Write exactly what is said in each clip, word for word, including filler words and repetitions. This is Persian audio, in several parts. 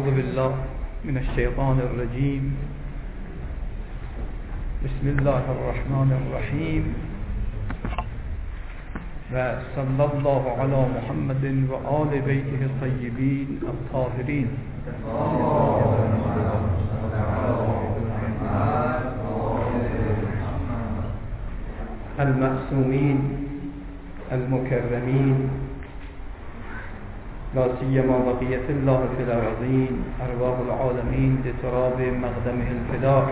أعوذ بالله من الشيطان الرجيم. بسم الله الرحمن الرحيم. وصلى الله على محمد وآل بيته الطيبين الطاهرين المعصومين المكرمين، لا سيما بقية الله في الأرضين، أرواح العالمين لتراب مقدمه الفداء.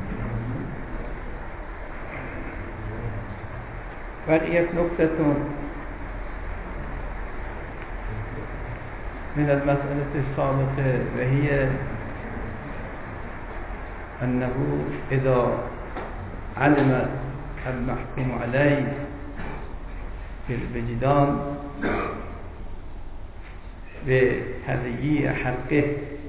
بقيت نقطة من المسألة السابقة، وهي أنه إذا علم المحكوم عليه في الوجدان بهذه حقه،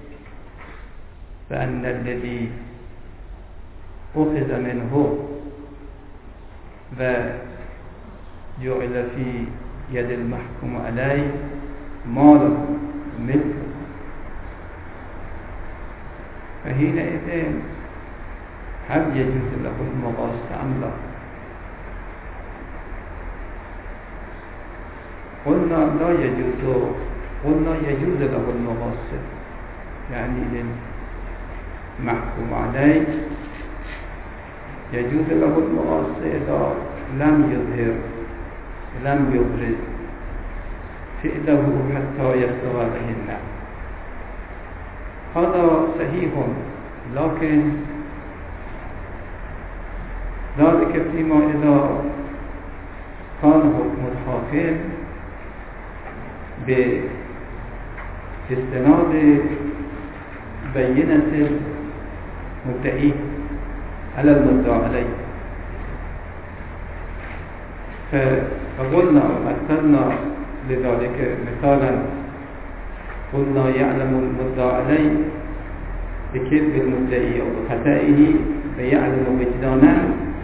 فأن الذي أخذ منه وجعل في يد المحكوم عليه ماله ملكه، فحينئذ هل يجوز له المغاصة أم لا؟ قلنا لا يجوز قلنا يجوز له المغاصة، يعني للمحكوم عليه يجوز له المغاصة إذا لم يظهر لم يبرز فعله حتى يبلغ به النعم. هذا صحيح، لكن ذلك فيما إذا كان حكم الحاكم باستناد بينة المدعي على المدعى عليه. فقلنا ومثلنا لذلك مثالا، قلنا يعلم المدعى عليه بكذب المدعي أو بخطئه، فيعلم وجدانا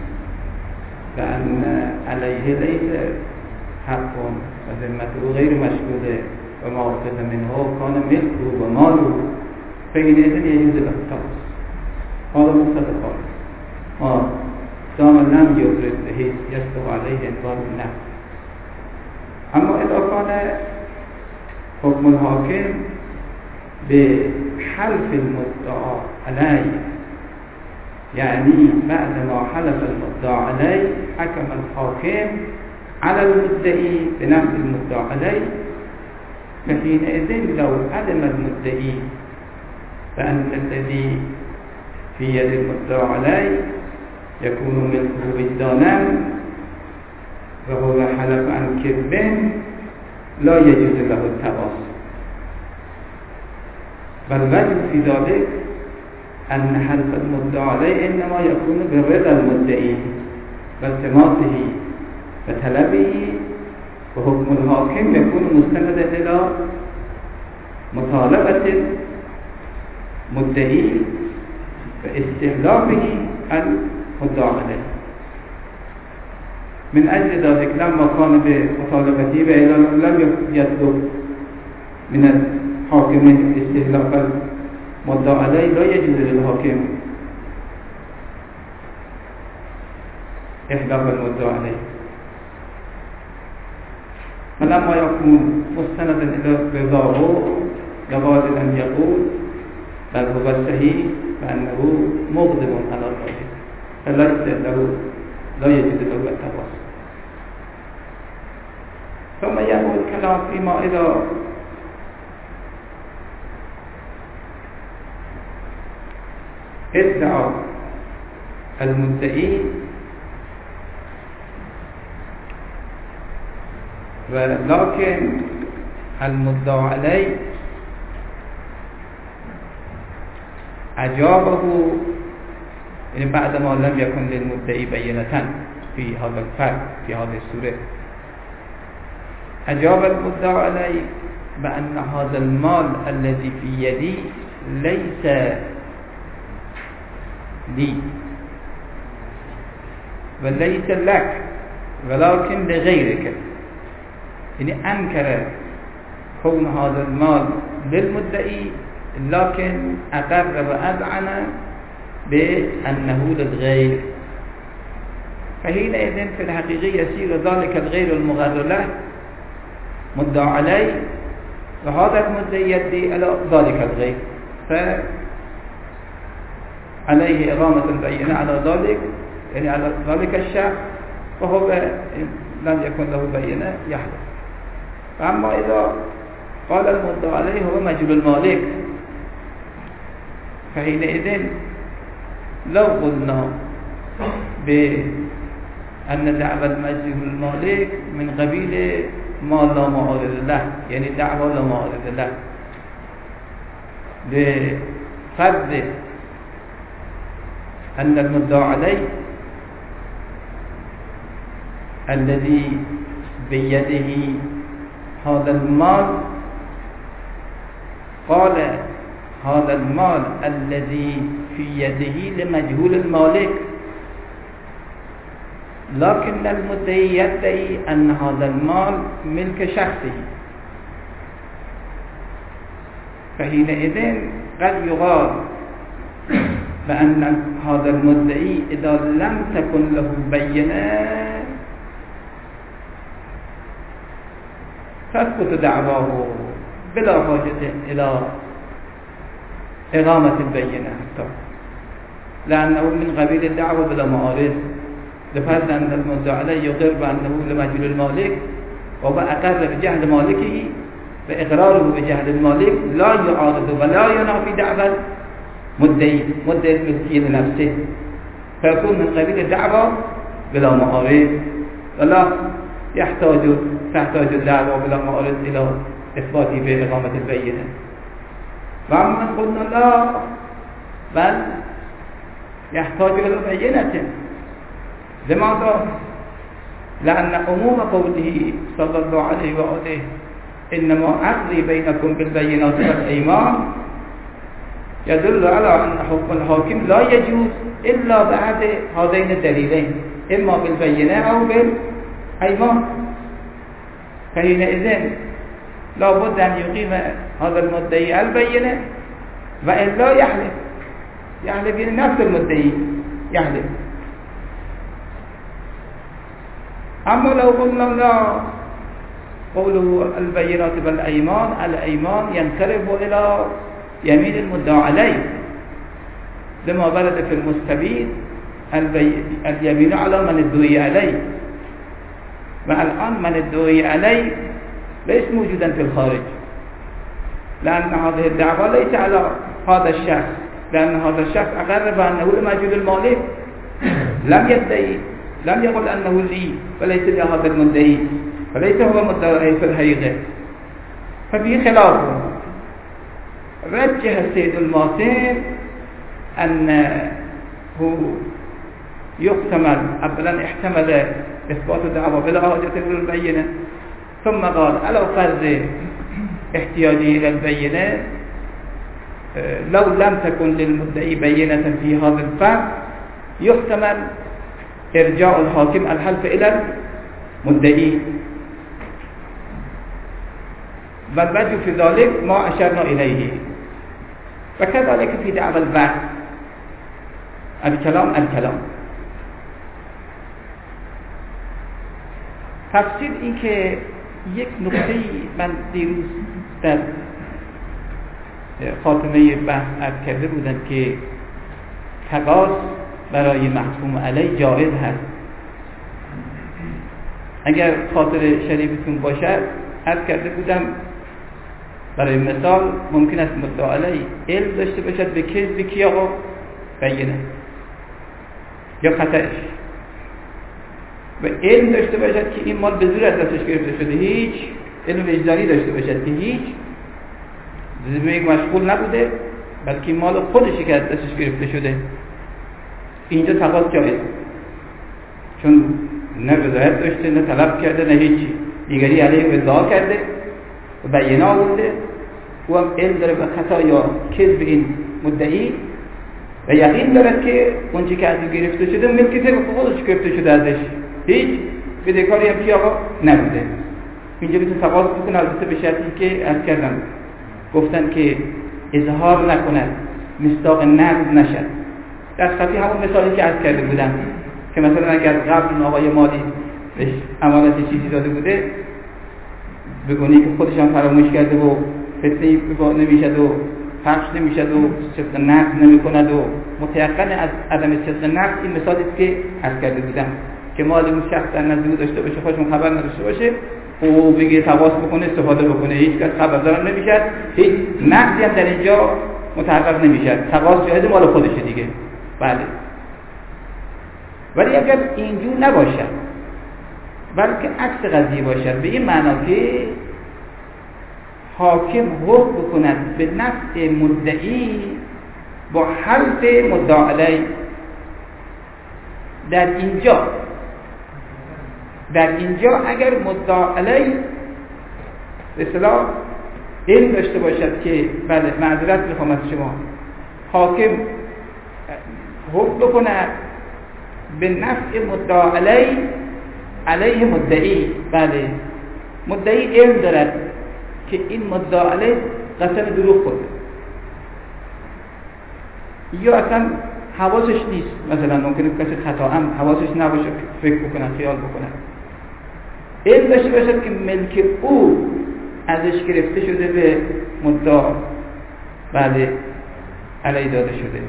فأن عليه ليس حق وذمته غير مشغولة، وما أخذ منه كان ملكه وماله، فحينئذ يجوز له التقص. هذا مقتضى خالص، ما دام لم يبرز بحيث يسبق عليه إنكار النعم. أما إذا كان حكم الحاكم بحلف المدعى عليه، يعني بعدما حلف المدعى عليه حكم الحاكم على المدعي بنفس المدعى عليه، فحينئذ لو علم المدعي فأن الذي في يد المدعى عليه يكون ملكه وجدانا وهو حلف عن كذب، لا يجوز له التواصي. بل وجه في ذلك أن حلف المدعى عليه إنما يكون برضا المدعي والتماسه وطلبه، وحكم الحاكم يكون مستندا إلى مطالبة المدعي واستحلافه المدعى عليه. من أجل ذلك لما كان بمطالبته وإذا لم يطلب من الحاكم استحلاف المدعى عليه لا يجوز للحاكم إحلاف المدعى عليه. فلما يكون مستندا إلى رضاه لابد أن يقول بل هو الصحيح فأنه مغضب على الرجل، فليس له لا يجوز له التواصي. ثم يقول الكلام فيما إذا ادعى المدعي ولكن المدعى عليه أجابه، يعني بعدما لم يكن للمدعي بينة في هذا الفرق في هذه السورة، أجاب المدعى عليه بأن هذا المال الذي في يدي ليس لي وليس لك ولكن لغيرك، يعني أنكر كون هذا المال للمدعي لكن أقر وأذعن بأنه للغير، فحينئذ في الحقيقة يصير ذلك الغير المغر له مدعى عليه، وهذا المدعي يدعي على ذلك الغير، فعليه إقامة البينة على ذلك، يعني على ذلك الشخص، وهو لم يكن له بينة يحلف. أما إذا قال المدعى عليه هو مجهول المالك، فحينئذ لو قلنا بأن دعوى المجهول المالك من قبيل ما لا معارض له، يعني دعوى لا معارض له، بفرض أن المدعى عليه الذي بيده هذا المال قال هذا المال الذي في يده لمجهول المالك، لكن المدعي يدعي أن هذا المال ملك شخصه، فحينئذ قد يقال بأن هذا المدعي إذا لم تكن له بينة تثبت دعواه بلا حاجة إلى إقامة البينة حتى، لأنه من قبيل الدعوة بلا معارض، لفرض أن المدعى عليه يقر بأنه لمجهول المالك وأقر بجهل مالكه، فإقراره بجهل المالك لا يعارض ولا ينافي دعوة مدعي مدعي الملكية لنفسه، فيكون من قبيل الدعوة بلا معارض، ولا يحتاج تحتاج الدعوة بلا معارض إلى إثباته بإقامة البينة. وأما قلنا لا، بل يحتاج إلى بينة. لماذا؟ لأن عموم قوله صلى الله عليه وآله إنما أقضي بينكم بالبينات والأيمان يدل على أن حكم الحاكم لا يجوز إلا بعد هذين الدليلين، إما بالبينة أو بالأيمان، فحينئذ لا بد أن يقيم هذا المدعي البينة، وإلا يحلف يحلف نفس المدعي يحلف. أما لو قلنا لا، قوله البينات بالأيمان، الأيمان ينقلب إلى يمين المدعى عليه، لما ورد في المستبيد اليمين على من ادعي عليه، والآن من ادعي عليه ليس موجودا في الخارج، لأن هذه الدعوة ليس على هذا الشخص، لأن هذا الشخص أقر بأنه لمجهول المالك، لم يدعي لم يقل أنه لي وليس لهذا المدعي، فليس هو مدعي في الحقيقة، ففي خلاف. رجح السيد الماسن أنه يحتمل، أولا احتمل إثبات الدعوة بلا حاجة إلى البينة، ثم قال على فرض احتياجه إلى البينة لو لم تكن للمدعي بينة في هذا الفرض يحتمل إرجاع الحاكم الحلف إلى المدعي، والوجه في ذلك ما أشرنا إليه. وكذلك في دعوى البعث الكلام الكلام تفسیر این که یک نکته من دیروز در خاتمه بحث عرض کرده بودم که تقاص برای محکوم علیه جایز هست. اگر خاطر شریفتون باشد عرض کرده بودم برای مثال ممکن است مدعی علیه علم داشته باشد به کذب کی آقا بینه یا خطأش، و علم داشته باشد که این مال به زور از دستش گرفته شده، هیچ علم وجدانی داشته باشد که هیچ زمینه مشغول نبوده بلکه مال خودشی که از دستش گرفته شده، اینجا تقاضا جایز، چون نه رضایت داشته نه طلب کرده نه هیچی، دیگری علیه ادعا کرده و بیانه آورده، او هم علم داره به خطا یا کذب این مدعی و یقین دارد که اونچه که از این گرفته شده ملک طبق خودش گرفته شده ازش، هیچ بدهکاری هم که آقا نبوده. اینجا میتونه تقاضا بکنه، البته به شرطی که عرض کردم گفتن که اظهار نکند، مصداق نقض نشد. دست خطی همون مثالی که عرض کرده بودم که مثلا اگر قبل آقای مالی بهش امانت چیزی داده بوده بگونی که خودشان فراموش کرده و فتنه‌ای نمیشد و پخش نمیشد و صدق نقض نمیکند و متيقن از عدم صدق نقض، این مثالی است که عرض کرده بودم که مال اون شخص در نزد او داشته باشه، خودشون خبر نداشته باشه، او بگه تواس بکنه، استفاده بکنه، هیچ کس خبردار نمیشد، هیچ نقضی هم در اینجا متحقق نمیشد، تقاضا جایز مال خودشه دیگه. بله. ولی اگر اینجور نباشد بلکه عکس قضیه باشد، به این معنا که حاکم حکم بکند به نفع مدعی با حلف مدعی علیه، در اینجا در اینجا اگر مدعی علیه به اصطلاح علم داشته باشد که بله معذرت میخوام از شما، حاکم حکم بکند به نفع مدعی علیه علیه مدعی، بله مدعی علم دارد که این مدعی علیه قسم دروغ خورده یا اصلا حواسش نیست، مثلا ممکنه کسی خطا هم حواسش نباشه فکر بکنه خیال بکنه، علم داشته باشد که ملک او ازش گرفته شده به مدعی بله علیه داده شده،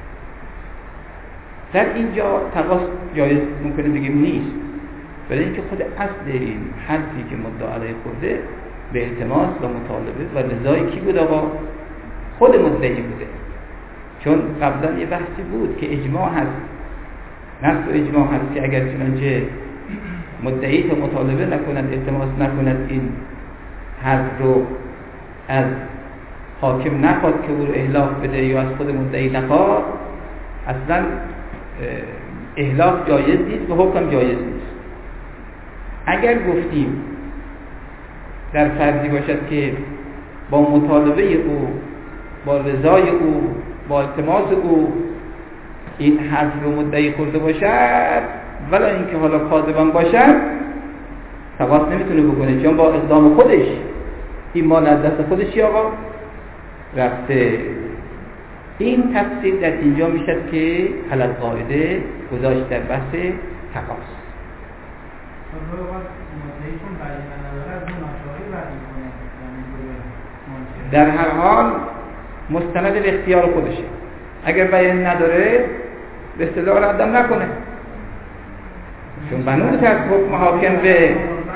در اینجا تقاضا جایز ممکنه بگیم نیست، برای اینکه خود اصل این حرفی که مدعی علیه خورده به التماس و مطالبه و رضای کی بود؟ آقا خود مدعی بوده. چون قبلا یه بحثی بود که اجماع هست، نص و اجماع هست که اگر چنانچه مدعی تا مطالبه نکند، التماس نکند، این حرف رو از حاکم نخواد که او رو اهلاک بده یا از خود مدعی نخواد، اصلا اهلاک جایز نیست و حکم جایز نیست. اگر گفتیم در فرضی باشد که با مطالبه او، با رضای او، با التماس او این حرف رو مدعی خورده باشد ولی اینکه حالا کاذبان باشد، تقاضا نمیتونه بکنه، چون با اقدام خودش این مال از دست خودش آقا رفته. این تفسیر در اینجا میشد که حلال قاعده گذاشت در بحث تقاضا. در هر حال مستند به اختیار خودشه، اگر بیان نداره به اصطلاح ردم نکنه، چون بنوش از حکم حاکم به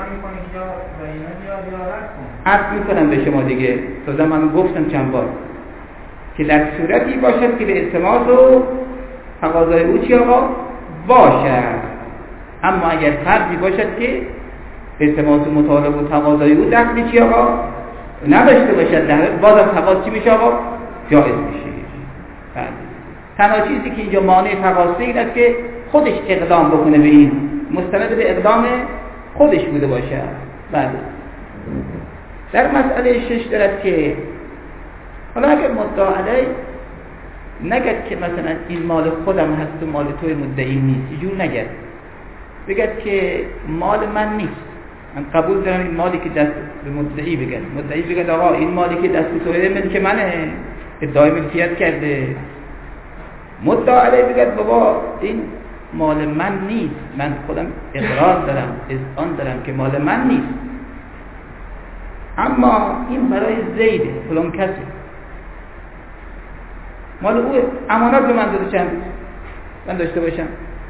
عرض میکنم به شما دیگه، تا زمان گفتم چند بار که در صورتی باشد که به التماس و تقاضای او چی آقا باشد، اما اگر فرضی باشد که التماس و مطالبه و تقاضای او دخلی چی آقا نداشته باشد، در بازم تقاضا چی میشه آقا جایز میشه. بله. تنها چیزی که اینجا مانع تقاضا این است که خودش اقدام بکنه به این، مستند به اقدام خودش بوده باشه. بله. در مسئله شش دارد که حالا اگر مدعی علیه نگد که مثلا این مال خودم هست و مال توی مدعی نیست، اینجور نگد، بگد که مال من نیست، من قبول دارم این مالی که دست به مدعی بگد، مدعی بگد آقا این مالی که دست توی ملک منه، ادعای ملکیت کرده، مدعی علیه بگد بابا این مال من نیست، من خودم اقرار دارم، اذعان دارم که مال من نیست، اما این برای زیده فلان کسی، مال او امانت به من داده چند من داشته باشم.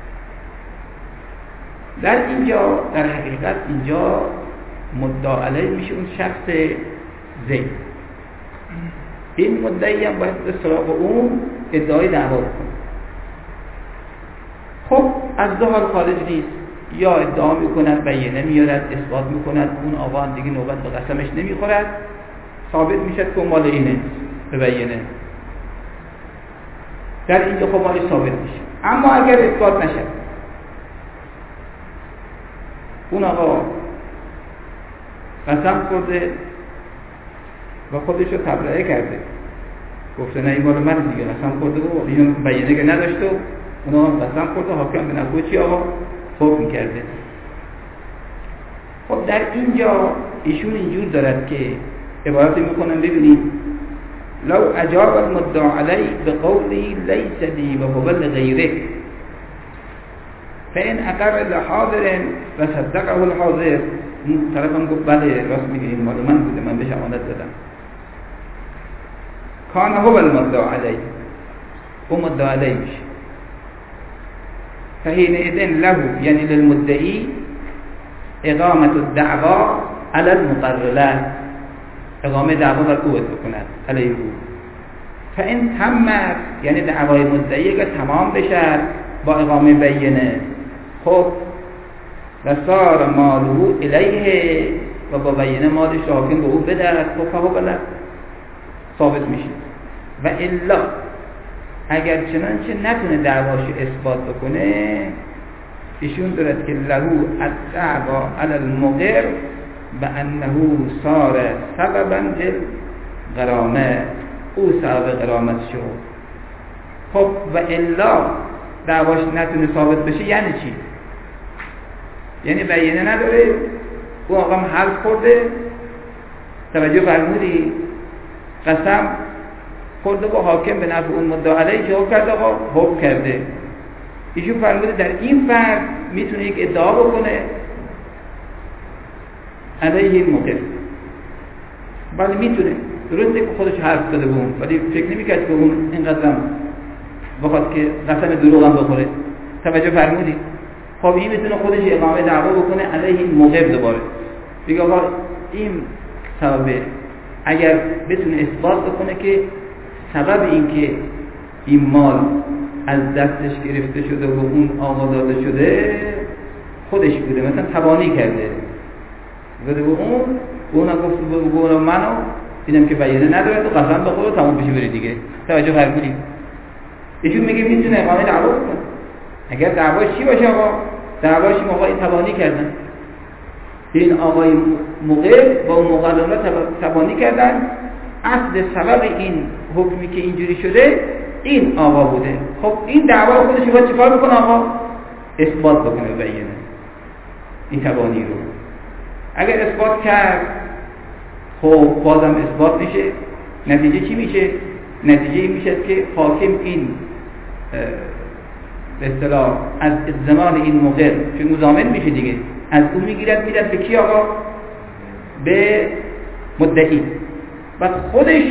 در اینجا در حقیقت اینجا مدعی علیه میشه اون شخص زید، این مدعی هم باید به سراغ اون ادعای دعوا کنه. خب از دو حال خارج نیست، یا ادعا میکند بیانه میارد اثبات میکند، اون آقا هم دیگه نوبت به قسمش نمیخورد، ثابت میشد که مال اینه به بیانه، در اینجا خب مالش ثابت میشه. اما اگر اثبات نشد، اون آقا قسم خورده و خودش رو تبرئه کرده، گفته نه این مال من دیگه، قسم خورده و اینو بیانه که نداشته، اونا قسم خورده، حاکم به نفع چی آقا حکم کرده. خب در اینجا ایشون اینجور دارد که عبارت میکنن ببینید لو اجاب المدعی علی بقولی لیس لی و هو لغیره فإن اقر لحاضر و صدقه الحاضر، اون طرف هم گفت بله راست میگه این مال من بوده، من بهش امانت دادم، کان هو المدعی علی، اون مدعی علی میشه. فحینئذ له یعنی للمدعی اقامت الدعوا علی المقر له، اقامه دعوا بر او بکند علیه او. فإن تمت یعنی دعوای مدعی اگر تمام بشه با اقامه بینه، خب و صار ماله الیه و با بینه مالش حاکم به او بده، خب فهو بله ثابت میشه. و الا اگر چنانچه نتونه دعواش اثبات بکنه، ایشون دارد که لهو الدعوا علی المقر بانه صار سببا للغرامه، او سبب غرامت شد. خب و الا دعواش نتونه ثابت بشه یعنی چی؟ یعنی بینه نداره، او آقام حرف خورده، توجه فرمودی؟ قسم خورده با حاکم به نفع اون مدعی علیه که حکم کرده، آقا حکم کرده. ایشون فرموده در این فرد میتونه یک ادعا بکنه علیه این موقف. بله میتونه، درسته که خودش حرف داده بود ولی فکر نمیکرد که اون اینقدر بخواد که قسم دروغ هم بخوره. توجه فرمودی؟ خب این میتونه خودش اقامه دعوا بکنه علیه این موقف دوباره، بگه آقا این سببه. اگر بتونه اثبات بکنه که سبب این که این مال از دستش گرفته شده و اون آقا داده شده خودش بوده، مثلا تبانی کرده بوده به اون، اونها گفت به اون منو دیدم که بیانه نداره، تو قسم بخور و تمام بشه بره دیگه. توجه فرمودید؟ ایشون میگه میتونه اقامه دعوا بکنه. اگر دعواش چی باشه آقا؟ دعواش این آقای تبانی کردن، این آقای مقر با اون مقررات تبانی کردن، اصل سبب این حکمی که اینجوری شده این آقا بوده. خب این دعوا رو خودش باید چیکار بکنه آقا؟ اثبات بکنه، بیانه این تبانی رو. اگر اثبات کرد خب بازم اثبات میشه، نتیجه چی میشه؟ نتیجه این میشه که حاکم این به اصطلاح از زمان این مقر چون مضامن میشه دیگه، از اون میگیرد میدن به کی آقا؟ به مدعی. بعد خودش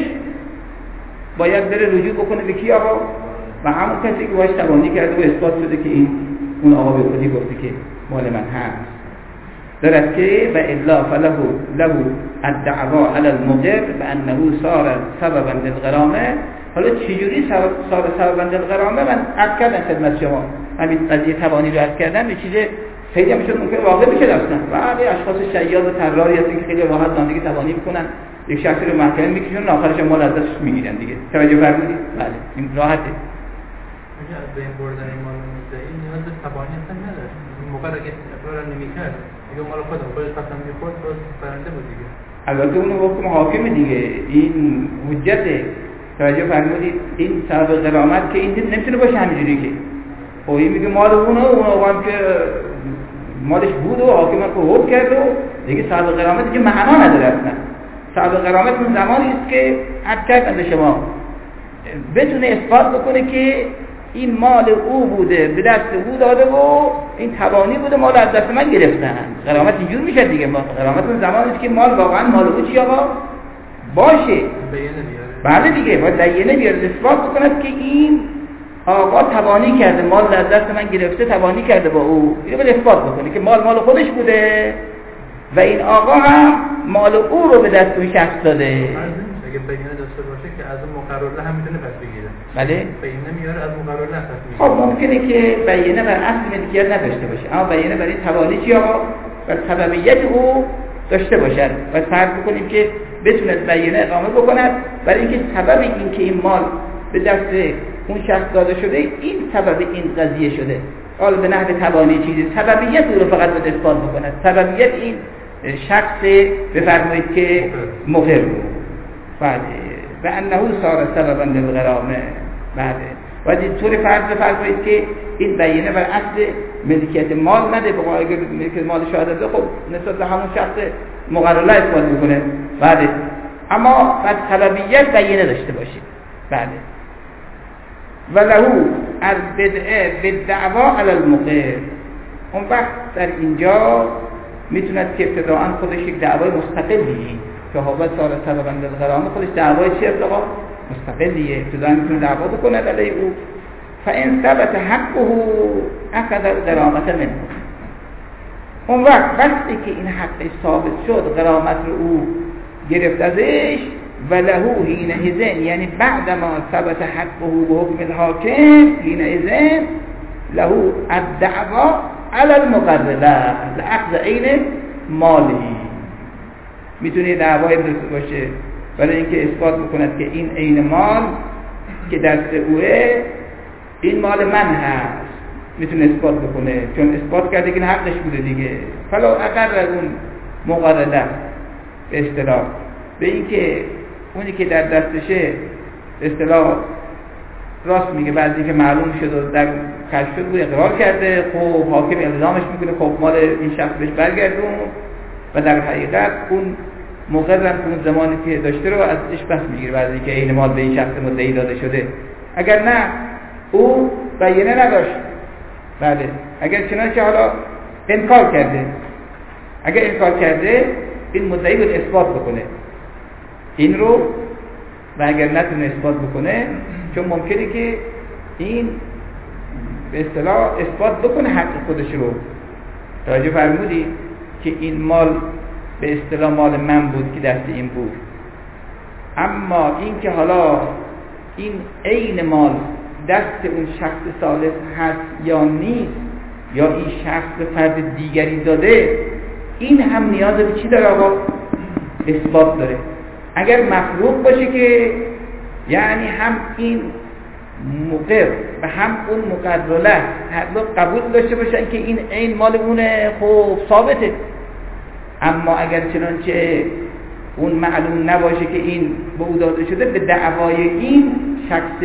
باید بره رجوع بکنه به کی آقا؟ و همون کسی که باش تبانی کرده و اثبات شده که این اون آقا به خودی گفته که مال من هست. دارد که و الا فله له الدعوا علی المقر بانه صار سببا للغرامه. حالا چجوری صار سببا للغرامه؟ من عرض کردم خدمت شما همین قضیه تبانی رو عرض کردم، یه چیز خیلی همیشه ممکن واقع بشه اصلا. ولی اشخاص شیاد و طراری هستن که خیلی راحت نامزدی تبانی میکنن، یک شخصی رو محکمه میکشونن، آخرش مال از دستش میگیرن دیگه. توجه فرمودید؟ بله این راحته. میگه از بین بردن این مال مدعی نیاز به تبانی اصلا نداره. این موقع اگه اقرار نمیکرد دیگه مال خودم خودش قسم میخورد باز برنده بود دیگه. البته اون حکم حاکم دیگه، این حجته. توجه فرمودید؟ این سبب غرامت که این نمیتونه باشه همینجوری که خب این میگه مال اونه، اون آقا هم که مالش بود و حاکم که حکم کرد و دیگه سبب غرامت دیگه معنا نداره اصلا. سبب غرامت اون زمانی است که حد کرد شما بتونه اثبات بکنه که این مال او بوده، به دست او داده و این تبانی بوده، مال از دست من گرفتن. غرامت اینجور میشه دیگه. غرامت اون زمانی است که مال واقعا مال او چی آقا باشه. بیانه بیاره. بله دیگه باید بیانه بیاره، اثبات بکند که این آقا تبانی کرده، مال از دست من گرفته، تبانی کرده با او. اینو باید اثبات بکنه که مال مال خودش بوده و این آقا هم مال او رو به دست اون شخص داده. اگه بیانه داشته باشه که از اون مقرره هم میتونه پس بگیره. بله؟ بیانه میاره از مقرره هم پس میگیره. خب ممکنه که بیانه بر اصل ملکیت نداشته باشه، اما بیانه بر این تبانی چی آقا؟ بر سببیت او داشته باشد. و فرض بکنیم که بتوند بیانه اقامه بکند برای اینکه سبب این که این مال به دست اون شخص داده شده این سبب این قضیه شده. حالا به نحو تبانی چیزی سببیت او رو فقط به اثبات بکند. سببیت این شخص بفرمایید که مقر بود. بعد و انه صار سببا للغرامه. بعد و طور فرض فرمایید که این بیانه بر اصل ملکیت مال نده، بخواه اگر ملکیت مال شهادت ده خب نسبت به همون شخص مقرره اثبات میکنه. بعد اما از طلبیت بینه داشته باشید. بله. ولهو البدعه بالدعوا علی المقر. اون وقت در اینجا میتوند که ابتداعا خودش یک دعوای مستقلیه که هوا سال سببند الغرامه خودش دعوای چی ابتدا مستقلیه، ابتداعا میتونه دعوا بکنه علیه او. فان ثبت حقه اخذ الغرامه منه. اون وقت وقتی که این حق ثابت شد غرامت رو او گرفت ازش، ولهو حینئذ یعنی بعد ما ثبت حقه به حکم الحاکم حینئذ لهو الدعوا علی المقرره لأخذ عین مالی. میتونه دعوای داشته باشه برای اینکه اثبات بکند که این عین مال که دست اوه این مال من هست، میتونه اثبات بکنه چون اثبات کرده که این حقش بوده دیگه. فلا اقر اون مقرره به اصطلاح به اینکه اونی که در دستشه به اصطلاح راست میگه، بعضی که معلوم شد و در کشف شد بود اقرار کرده، خب حاکم الزامش میکنه خب مال این شخص بهش برگردون و در حقیقت اون مقررم که اون زمانی که داشته رو ازش پس میگیره، بعضی که این مال به این شخص مدعی داده شده. اگر نه او بیانه نداشت، بله اگر چنانچه حالا انکار کرده، اگر انکار کرده این مدعی بود اثبات بکنه این رو، و اگر نتونه اثبات بکنه چون ممکنه که این به اصطلاح اثبات بکنه حق خودش رو. توجه فرمودی که این مال به اصطلاح مال من بود که دست این بود، اما این که حالا این عین مال دست اون شخص ثالث هست یا نیست، یا این شخص به فرد دیگری داده، این هم نیاز به چی داره آقا؟ اثبات داره. اگر مفروض باشه که یعنی هم این مقر و هم اون مقرره هر دو قبول داشته باشن که این عین مال اونه، خب ثابته. اما اگر چنانچه اون معلوم نباشه که این به او داده شده، به دعوای این شخص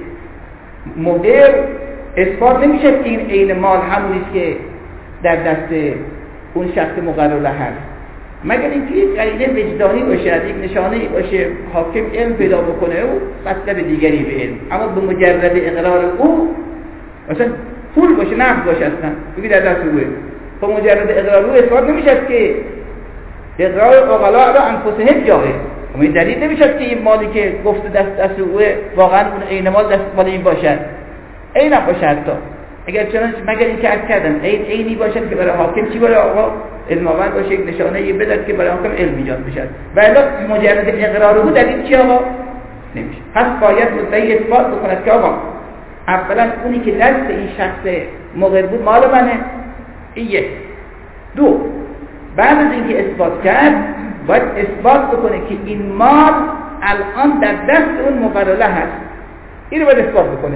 مقر اثبات نمیشه که این عین مال همونیست که در دست اون شخص مقرره هست، مگر اینکه یک قرینه وجدانی باشه، یک نشانه باشه حاکم علم پیدا بکنه او مطلب دیگری به علم. اما به مجرد اقرار او مثلا پول باشه، نقد باشه، اصلا بگی در دست اوه، به مجرد اقرار او اثبات نمیشه که اقرار اغلا را انفسهم جاهه، اما این دلیل نمیشه که این مالی که گفت دست دست اوه واقعا اون عین مال دست مال این باشد، عین هم باشه حتی اگر چنانچه مگر اینکه عرض کردم عین عینی باشد که برای حاکم چی باشه آقا علم‌آور باشه، یک نشانه یه بداد که برای حاکم علم ایجاد بشه، و الا مجرد اقرار او دلیل چی آقا نمیشه. پس باید مدعی اثبات بکند که آقا اولا اونی که دست این شخص مقر بود مال منه، این یک. دو، بعد از اینکه اثبات کرد باید اثبات بکنه که این مال الان در دست اون مقرره هست، این رو باید اثبات بکنه.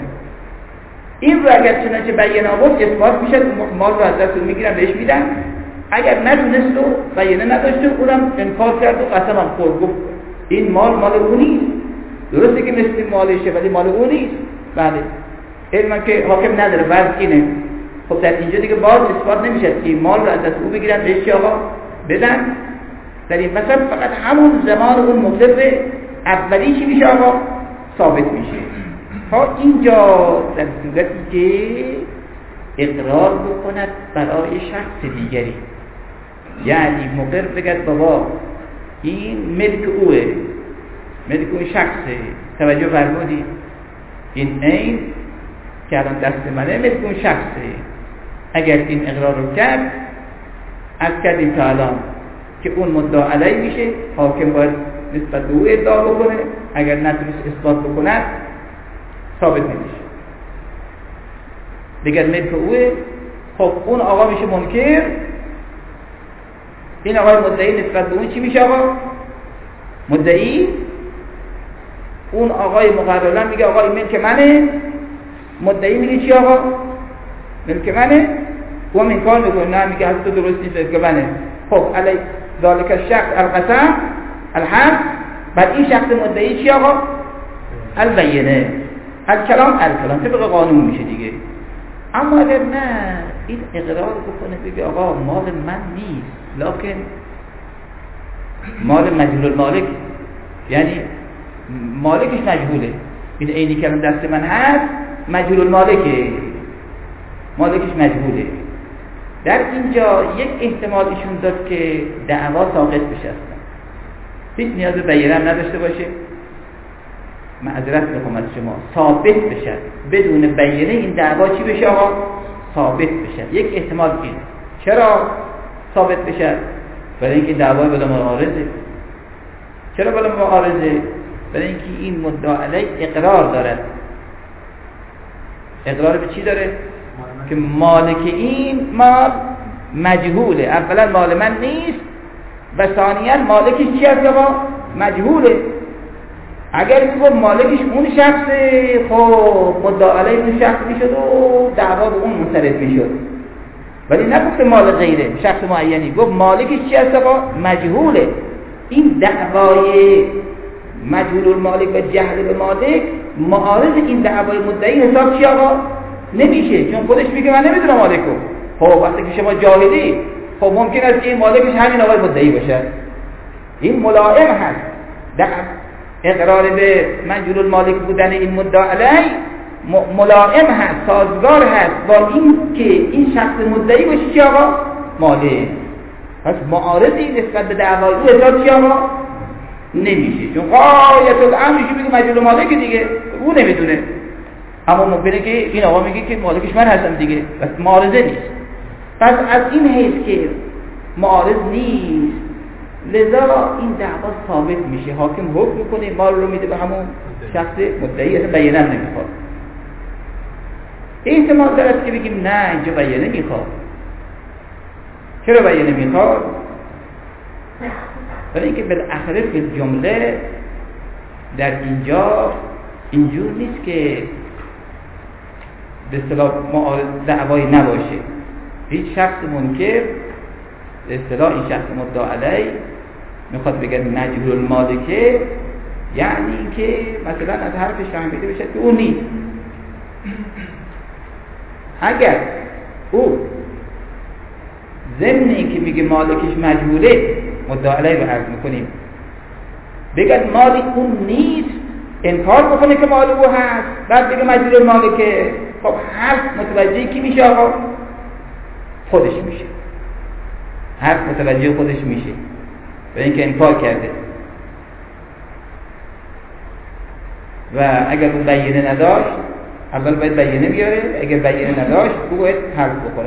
این رو اگر چنانچه بیان آورد اثبات میشه، مال رو از دست اون میگیرن بهش میدن. اگر ندونست و بیانه نداشته اونم انکار کرد و قسم هم خورد، گفت این مال مال اون نیست، درسته که مثل مالشه ولی مال اون نیست. بله علم که حاکم نداره وضع اینه. خب در اینجا دیگه باز اثبات نمیشه که مال رو از دست او بگیرن بهش آقا بدن. در این مثلا فقط همون زمان اون مقرر اولی چی میشه آقا ثابت میشه. تا اینجا در صورتی که اقرار بکند برای شخص دیگری، یعنی مقر بگد بابا این ملک اوه، ملک اون شخصه. توجه فرمودی این عین که الان دست منه ملک اون شخصه. اگر این اقرار رو کرد از کردیم تا الان که اون مدعا علیه میشه، حاکم باید نسبت به او ادعا بکنه، اگر نتونست اثبات بکند ثابت نمیشه دیگر ملک اوه. خب اون آقا میشه منکر، این آقای مدعی نسبت به اون چی میشه آقا مدعی. اون آقای مقررن میگه آقا این ملک منه، مدعی میگه چی آقا ملک منه، و هم انکار میکنه نه میگه حتی درست نیست ملک منه. خب علی ذالک الشخص القسم الحق، بعد این شخص مدعی چی آقا البینه الکلام الکلام طبق قانون میشه دیگه. اما اگر نه این اقرار بکنه بگه آقا مال من نیست لکن مال مجهول المالک، یعنی مالکش مجهوله. این عینی که دست من هست مجهول المالکه، مالکش مجهوله. در اینجا یک احتمال ایشون داد که دعوا ساقط بشه، اصلا هیچ نیاز به بیانه نداشته باشه، معذرت میخوام از شما، ثابت بشه بدون بیانه این دعوا چی بشه آقا؟ ثابت بشه. یک احتمال اینه. چرا ثابت بشه؟ برای اینکه دعوا بلا معارضه. چرا بلا معارضه؟ برای اینکه این مدعا علیه اقرار دارد. اقرار به چی داره؟ که مالک این مال مجهوله. اولا مال من نیست و ثانیا مالکش چی هست آقا؟ مجهوله. اگر میگفت مالکش اون شخصه، خب مدعا علیه اون شخص میشد و دعوا به اون منصرف میشد. ولی نگفت مال غیره، شخص معینی، گفت مالکش چی هست آقا؟ مجهوله. این دعوای مجهول المالک و جهل به مالک معارض این دعوای مدعی حساب چی آقا؟ نمیشه، چون خودش میگه من نمیدونم مالکو. خب وقتی که شما جاهلی، خب ممکن است که این مالکش همین آقای مدعی باشه. این ملائم هست. اقرار به مجهول المالک بودن این مدعا علیه ملائم هست، سازگار هست با این که این شخص مدعی باشه چی آقا؟ مالک. پس معارضی نسبت به دعوای او حساب چی آقا؟ نمیشه، چون غایت الامر میشه میگه مجهول مالک دیگه، او نمیدونه. اما ممکنه که این آقا میگه که مالکش من هستم دیگه، بس معارضه نیست. پس از این حیث که معارض نیست، لذا این دعوا ثابت میشه. حاکم حکم میکنه، مال رو میده به همون شخص مدعی، اصلا بیانه نمیخواد. احتمال دارد که بگیم نه اینجا بیانه میخواد. چرا بیانه میخواد؟ برای اینکه بالاخره فی جمله در اینجا اینجور نیست که به اصطلاح دعوایی نباشه. هیچ شخص منکر به اصطلاح این شخص مدعا علیه میخواد بگه مجهول المالکه، یعنی که مثلا از حرفش فهمیده بشه که اون نیست. اگر او ضمن این که میگه مالکش مجهوله، مدعا علیه رو عرض میکنیم، بگه مالی اون نیست، انکار بکنه که مال او هست، بعد بگه مجهول المالکه، خب حرف متوجه کی میشه آقا؟ خودش میشه. حرف متوجه خودش میشه و اینکه انکار کرده. و اگر اون بیانه نداشت، اول باید بیانه بیاره، اگر بیانه نداشت او باید حرف بخوره.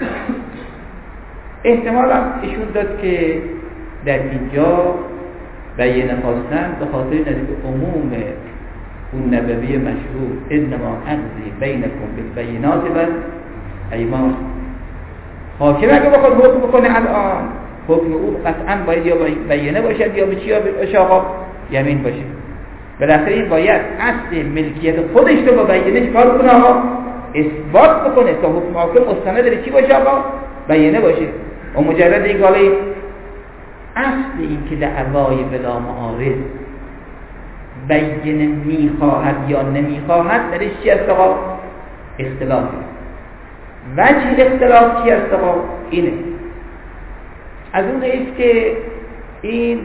احتمال هم ایشون داد که در اینجا بیانه خواستن به خاطر نزدیک عموم اون نبوی مشهور انما اقضی بینکم بالبینات و ایمان. حاکم اگه بخواد حکم بکنه الان، حکم او قطعا باید یا بیانه باشد یا به چی باشه آقا؟ یمین باشه. بالاخره این باید اصل ملکیت خودش رو با بیانه کار کنه آقا؟ اثبات بکنه تا حکم حاکم مستند به چی باشه آقا؟ بیانه باشه. و مجرد این حالا اصل این که دعوای بلا معارض بیانه میخواهد یا نمیخواهد درش چی است آقا؟ اختلافی. وجه اختلاف چی است آقا؟ اینه. از اون است که این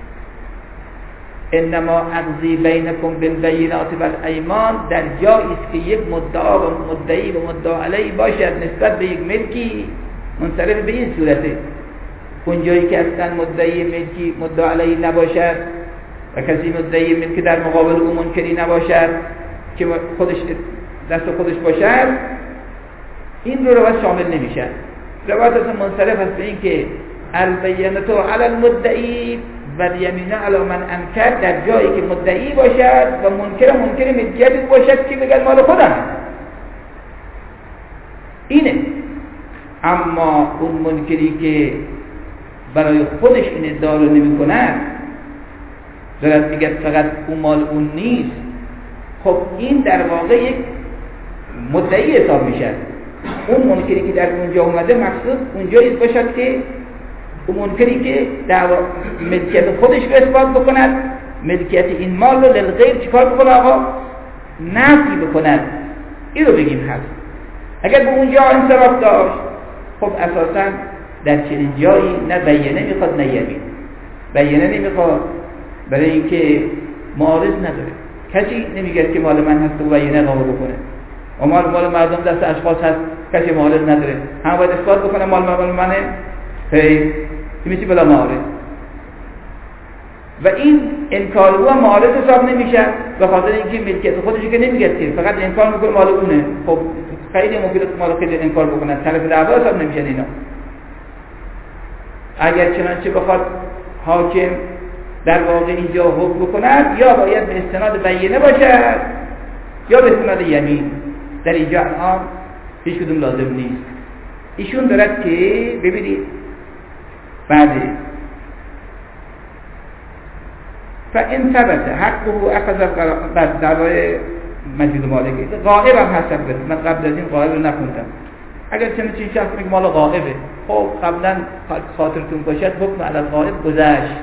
انما اقضی بینکم بالبینات والایمان در جایی است که یک مدعا و مدعی و مدعا علیه باشد نسبت به یک ملکی منصرف به این صورته. اون جایی که اصلا مدعی ملکی مدعا علیه نباشد و کسی مدعی ملکی در مقابل او منکری نباشد که خودش دست خودش باشد، این رو روایت شامل نمیشه. روایت اصلا منصرف است به این که البینة علی المدعی و الیمین علی من انکر، در جایی که مدعی باشد و منکر منکر ملکیت باشد که بگن مال خودم اینه. اما اون منکری که برای خودش این ادعا رو نمی کند، دارد میگه فقط اون مال اون نیست، خب این در واقع یک مدعی حساب میشه. اون منکری که در اونجا اومده مقصود اونجایی باشد که اون منکری که دعوا ملکیت خودش رو اثبات بکند، ملکیت این مال رو للغیر چیکار بکنه آقا؟ نفی بکند. این رو بگیم هست. اگر به اونجا انصراف داشت، خب اساسا در چنین جایی نه بیانه میخواد نه یمین. بیانه نمیخواد برای اینکه معارض نداره. کسی نمیگه که مال من هست و بینه اقامه بکنه. و مال مال مردم دست اشخاص هست، کسی معارض نداره. هم باید اثبات بکنه مال مال منه. هی میشه بلا معارض. و این انکار او معارض حساب نمیشه به خاطر اینکه ملکیت خودش که نمیگه، فقط انکار میکنه مال اونه. خب خیلی ممکنه مال خیلی انکار بکنن، طرف دعوا حساب نمیشن اینا. اگر چنانچه بخواد حاکم در واقع اینجا حکم بکند، یا باید به استناد بینه باشد یا به استناد یمین. در اینجا الان هیچ کدوم لازم نیست. ایشون دارد که ببینید بعد فإن ثبت حقه أخذ بعد دعوای مجید مالکی غائب هم هست. من قبل از این غائب رو نخوندم. اگر چنین چیزی شخص میگه مال غائبه، خب قبلا خاطرتون باشد حکم علی الغائب گذشت،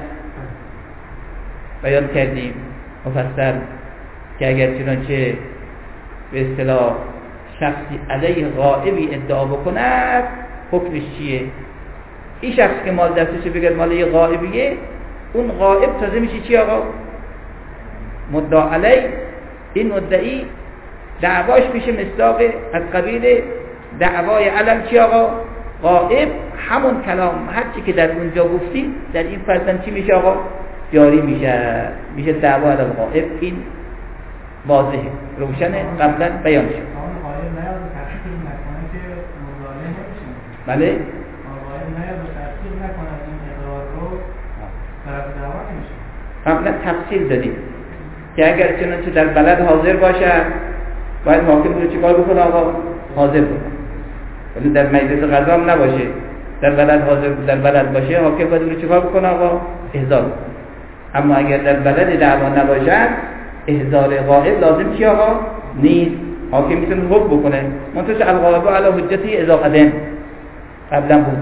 بیان کردیم مفصل که اگر چنانچه به اصطلاح شخصی علیه غائبی ادعا بکند حکمش چیه. این شخص که مال دستشه بگه مال یه غائبیه، اون غائب تازه میشه چی آقا؟ مدعا علی. این مدعی دعواش میشه مصداق از قبیل دعوای علم چی آقا؟ غائب. همون کلام هرچی که در اونجا گفتیم در این فرزن چی میشه آقا؟ جاری میشه، میشه دعوا علم غائب. این واضحه، روشنه، قبلا بیان شد. بله؟ قبلا تفصیل دادیم که اگر چنانچه در بلد حاضر باشه باید حاکم رو چیکار بکنه آقا؟ حاضر بکنه. ولی در مجلس قضا هم نباشه، در بلد حاضر در بلد باشه حاکم باید رو چیکار بکنه آقا؟ احضار بکنه. اما اگر در بلد دعوا نباشد احضار غائب لازم چی آقا؟ نیست. حاکم میتونه حکم بکنه. منتش الغائب علی حجتی اذا قدم قبلا بود.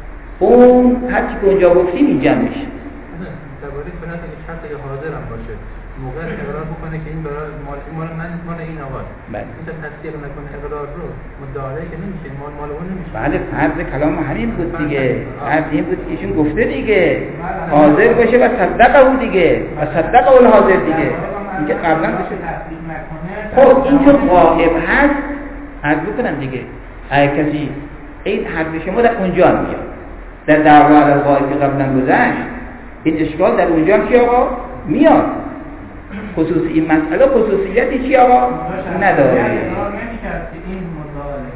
اون هرچی که اونجا گفتیم اینجا میشه. درباره کنه که شرط که حاضر هم باشه، موقع اقرار بکنه که این برای مال مال من مال این آقا. بله. این تصدیق نکنه اقرار رو مدعی که نمیشه، مال مال اون نمیشه. بله فرض کلام همین بود دیگه. فرض این بود که ایشون گفته دیگه. حاضر باشه و صدق اون دیگه. و صدق اون حاضر دیگه. اینکه قبلا بشه تصدیق نکنه. خب این چون غائب هست، عرض بکنم دیگه. اگه کسی این حرف شما در اونجا میاد. در دعوا علی الغائب که قبلا گذشت، این اشکال در اونجا چی آقا؟ میاد. خصوصی این مسئله خصوصیتی چی آقا؟ نداره. نمی‌کرد که این مدعی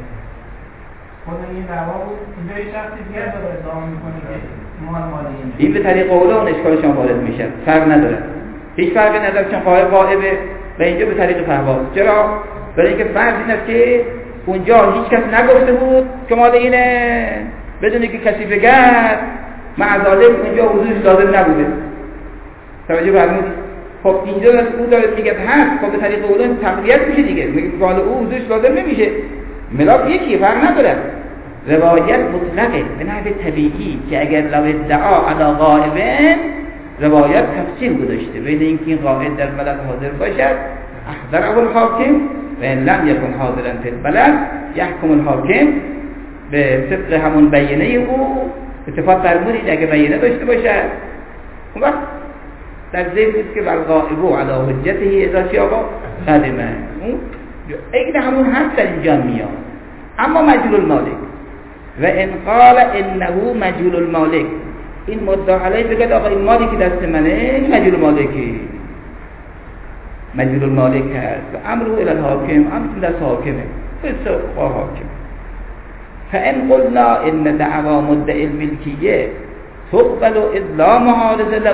خود این دعوا بود، اینجا یه شخصی دیگه داره ادعا می‌کنه که مال مال اینه. این به طریق اوله اون اشکالش هم وارد میشه. فرق نداره. هیچ فرقی نداره چون غائب غائبه و اینجا به طریق فهواست. چرا؟ برای اینکه فرض این است که اونجا هیچ کس نگفته بود که مال اینه، بدون که کسی بگه معذالک اونجا حضورش لازم نبوده. توجه فرمودید؟ خب اینجا او داره میگه هست، خب به طریق اولون تقویت میشه دیگه. میگه قال او حضورش لازم نمیشه. ملاک یکیه، فرق نداره. روایت مطلقه به نحو طبیعی که اگر لو ادعا علی غائبن روایت تفصیل گذاشته بین اینکه این قائد در بلد حاضر باشد احضره الحاکم و ان لم یکن حاضرا فی البلد یحکم الحاکم به طبق همون بیانه او. اتفاق فرمودید اگه بیانه داشته باشد اون وقت در ذهن بود که والغائب علی حجته اذا شاء قدمه. اون این همون هست در اینجا میاد. اما مجهول المالک و ان قال انه مجهول المالک، این مدعا علیه بگه آقا این مالی که دست منه این مجهول المالکی، مجهول المالک هست و امره الی الحاکم، امر دست حاکمه، قصه حاکم. فان قلنا ان دعوا مدعی الملکیه تقبل اذ لا معارض له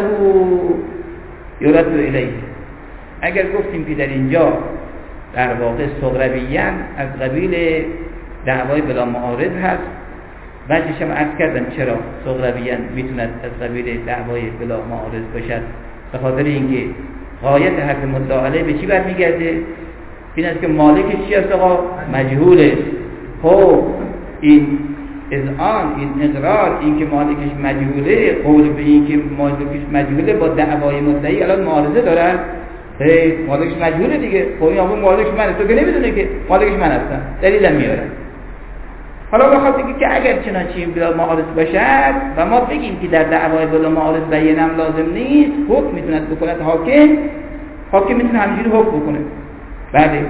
یرد الیه. اگر گفتیم که در اینجا در واقع صغرویان از قبیل دعوای بلا معارض هست، وجهش هم عرض کردم چرا صغرویان میتوند از قبیل دعوای بلا معارض باشد. به خاطر اینکه غایت حرف مدعا علیه به چی برمیگرده؟ این است که مالکش چی است آقا؟ مجهوله. خب این اذعان، این اقرار، این که مالکش مجهوله، قول به این که مالکش مجهوله با دعوای مدعی الان معارضه دارد. هی مالکش مجهوله دیگه. خب این آقا مالکش منه، تو که نمیدونه که مالکش من هستم، دلیلم میارم. حالا بخواد بگه که اگر چنانچه این بلا معارض باشد و ما بگیم که در دعوای بلا معارض بیانم لازم نیست، حکم میتوند بکند حاکم، حاکم میتونه همینجوری حکم بکنه. بله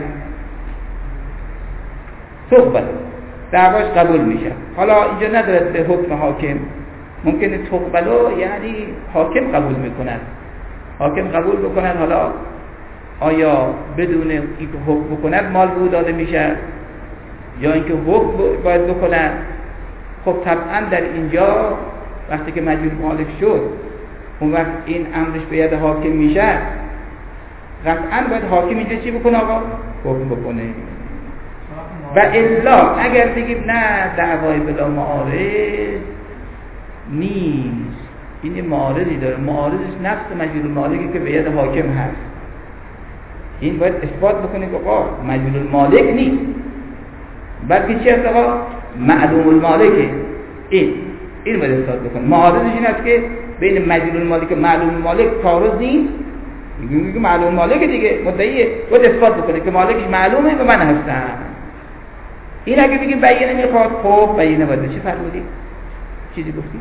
تقبل، دعواش قبول میشه. حالا اینجا ندارد به حکم حاکم، ممکنه تقبلو یعنی حاکم قبول میکند، حاکم قبول بکند. حالا آیا بدون اینکه حکم بکند مال به او داده میشه یا اینکه حکم باید بکند؟ خب طبعا در اینجا وقتی که مجهول مالک شد اون وقت این امرش به ید حاکم میشه، قطعا باید حاکم اینجا چی بکنه آقا؟ حکم بکنه. و الا اگر بگیم نه دعوای بلا معارض نیست، این معارضی داره، معارضش نفس مجهول مالکی که به ید حاکم هست، این باید اثبات بکنه که آقا مجهول المالک نیست بلکه چی هست آقا؟ معلوم المالکه. این این باید اثبات بکنه. معارضش این است که بین مجهول المالک و معلوم المالک تعارض نیست، میگه معلوم المالک دیگه مدعیه، باید اثبات بکنه که مالکش معلومه و من هستم. این اگه بگیم بیانه میخواد، خب بیانه باید چی فرمودی؟ چیزی گفتی؟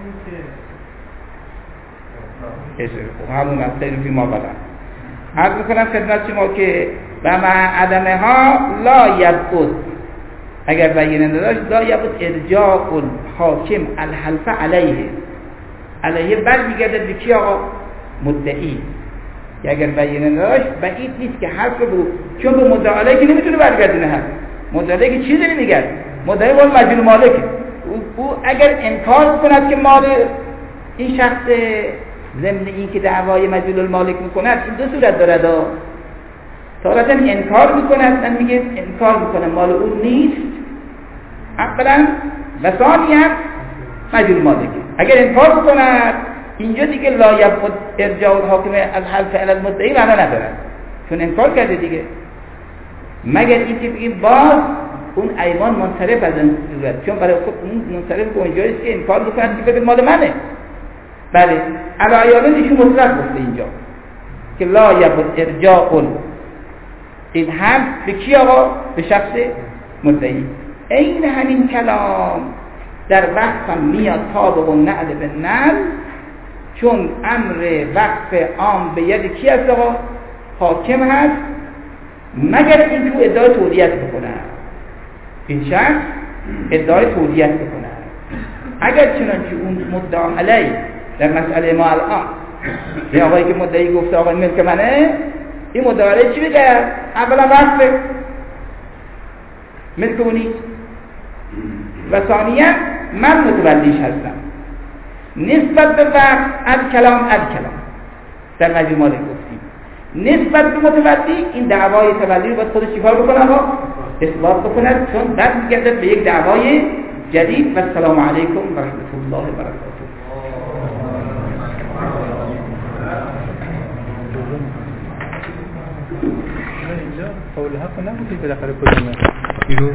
خب همون مقصد فی ما بدن عرض میکنم خدمت شما که و مع عدمه ها لا یبعد، اگر بیانه نداشت لا یبعد ارجاع الحاکم الحلف علیه، علیه بر میگردد به کی آقا؟ مدعی. اگر بیانه نداشت بعید نیست که حرف رو، چون به مدعی علیه که نمیتونه برگردونه حرف، مدعی علیه که چیزی نمیگرد، مدعی باید مجهول مالکه. او اگر انکار کند که مال این شخص ضمن این که دعوای مجهول المالک میکند، این دو صورت دارد. تارتا انکار میکند، من میگه انکار میکنه مال اون نیست اولا، و ثانیا مجهول مالکه. اگر انکار بکند اینجا دیگه لا یبعد ارجاع الحاکم الحلف علی المدعی معنا نداره، چون انکار کرده دیگه، مگر اینکه بگیم باز اون ایمان منصرف از این صورت، چون برای خود اون منصرف به اونجاییست که انکار بکند که بگه مال منه. بله علایالن ایشون مطلق گفته اینجا که لا یبعد ارجاع این هم به کی آقا؟ به شخص مدعی. این همین کلام در وقف هم میاد طابق و نعل به نعل، چون امر وقف عام به ید کی هست آقا؟ حاکم هست، مگر این تو ادعای تولیت بکنه، این شخص ادعای تولیت بکنه. اگر چنانچه اون مدعا علی در مسئله ما الان یه آقایی که مدعی گفته آقا این ملک منه، این مدعا علی چی بگه؟ اولا وقفه ملک اون نیست، و ثانیا من متولیش هستم. نسبت به وقف از کلام از کلام در مجموع مالک گفتیم، نسبت به متولی این دعوای تولی رو باید خودش چیکار بکنه آقا؟ اثبات بکنه، چون بعد میگردد به یک دعوای جدید. و السلام علیکم و رحمت الله و برکاته. اینجا قول حق نبودی بالاخره کدومه؟